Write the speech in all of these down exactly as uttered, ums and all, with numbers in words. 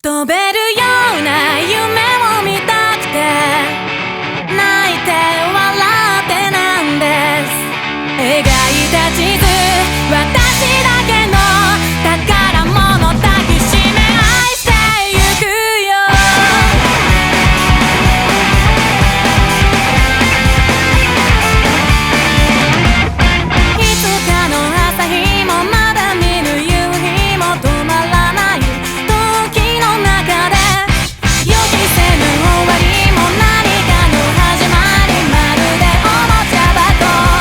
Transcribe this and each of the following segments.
飛べるような夢を見たくて泣いて笑ってなんです描いた地図私だけの宝物抱きしめ愛してゆくよいつかの朝日もまだ見ぬ夕日も止まらない時の中で予期せぬ終わりも何かの始まりまるでおもちゃ箱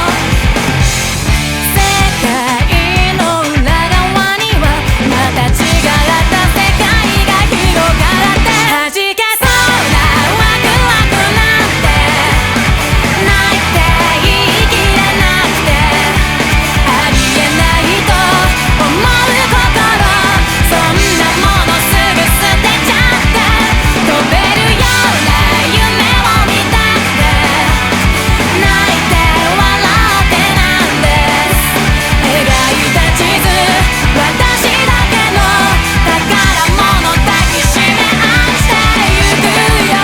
世界の裏側にはまた違った世界が広がって弾けそうなワクワクなんて泣いて言い切れなくてありえないと思う心そんなものすぐ捨てちゃって飛べるような夢を見たくて泣いて笑ってなんです描いた地図私だけの宝物抱きしめ愛してゆくよ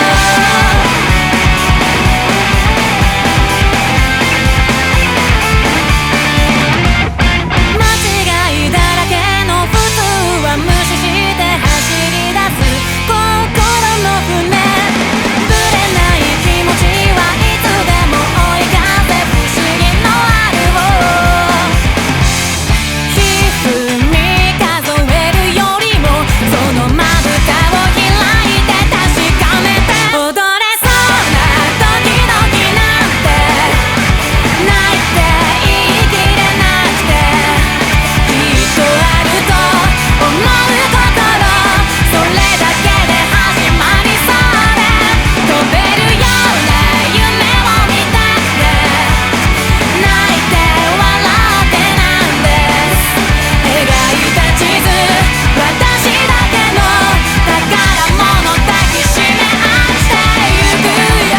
間違いだらけの普通は無視して走り出す心の船ぶれない気持ちはいつでも追い風不思議のある方皮膚に数えるよりもそのまぶたを開いて確かめて踊れそうなドキドキなんて泣いて言い切れなくてきっとあると思う心それだけで始まりそうで飛べるような夢を見たくて泣いて笑ってなんです描いた地図私だけの宝物抱きしめ愛してゆくよ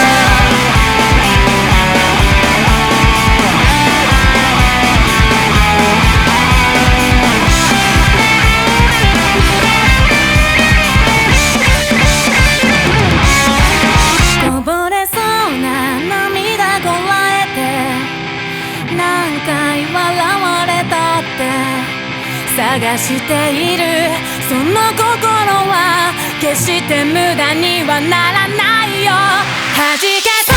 こぼれそうな涙こらえて何回笑われたって探しているその心は決して無駄にはならないよ弾けそう